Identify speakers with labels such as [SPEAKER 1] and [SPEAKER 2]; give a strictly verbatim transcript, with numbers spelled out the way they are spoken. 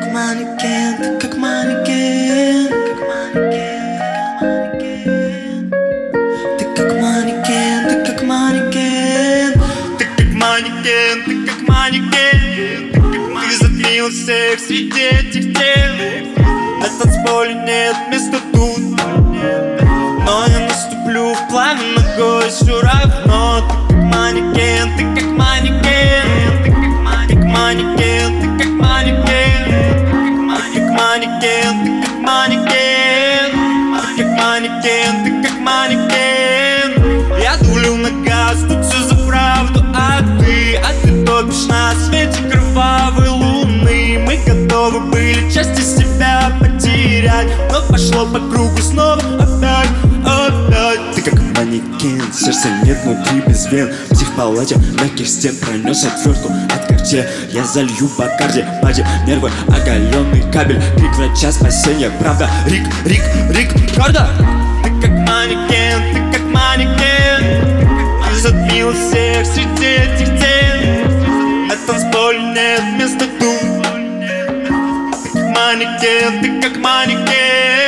[SPEAKER 1] манекен, ты как манекен, как манекен, ты как манекен, ты как манекен, ты как манекен, ты как манекен, ты затмил всех среди этих тел. На танцполе нет места тут, но я наступлю в пламя ногой все равно. Ты как манекен, ты как манекен, ты как манекен, ты как манекен, ты как манекен, ты как манекен, ты как манекен, ты как манекен. Я дулю на газ, тут все за правду, а ты, а ты топишь на свете кровавой луны. Мы готовы были части себя потерять, но пошло по кругу снова опять, опять. Ты как манекен, сердца нет внутри без вен. Психпалате мягких стен пронес отвертку от Cartier. Я залью Бакарди, пади, нервы, оголенный кабель. Крик врача, спасение, правда, Рик, Рик, Рик, правда. Ты как манекен, ты как манекен, ты затмил всех среди этих тел. На танцполе нет места тут. Ты как манекен, ты как манекен.